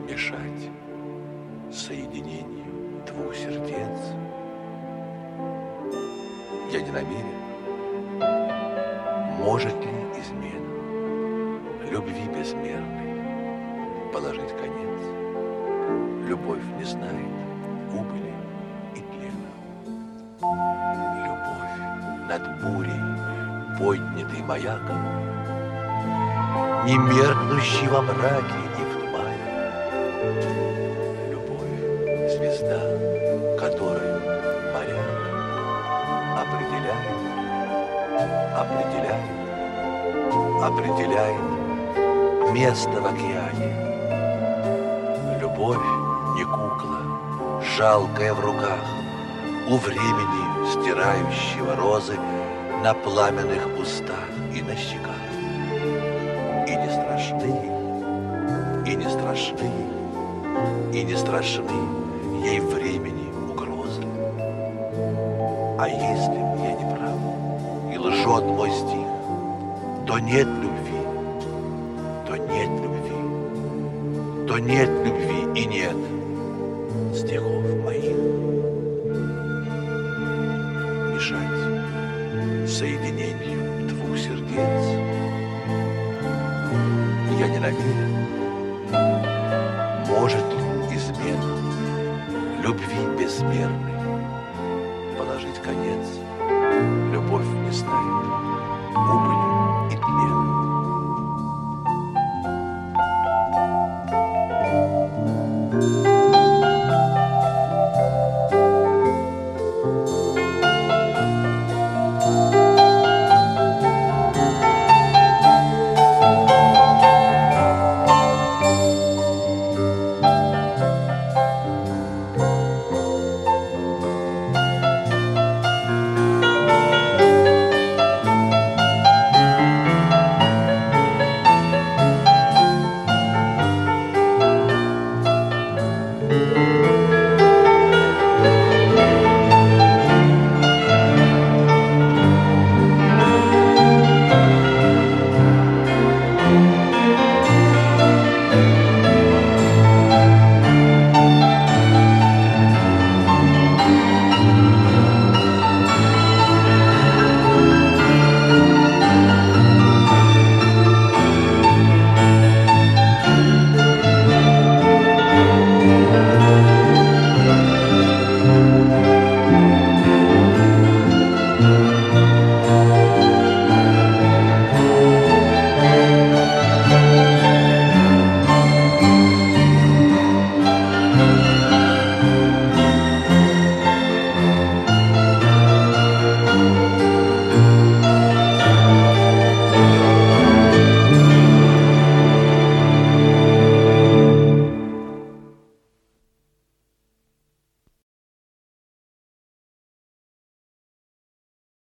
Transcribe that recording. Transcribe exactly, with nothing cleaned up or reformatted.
мешать соединению двух сердец. Я не намерен. Может ли измена любви безмерной положить конец? Любовь не знает убыли и тлена. Любовь над бурей, поднятый маяком, не меркнущий во мраке и в тумане. Любовь — звезда, которую моряк определяет, определяет, определяет место в океане. Любовь не кукла, жалкая в руках, у времени стирающего розы на пламенных устах и на щеках. И не страшны, и не страшны, и не страшны ей времени угрозы. А если я не прав, и лжет мой стих, то нет любви, то нет любви, то нет любви и нет стихов моих. Мешать соединению двух сердец я не намерен. Может ли измена любви безмерной положить конец? Любовь не знает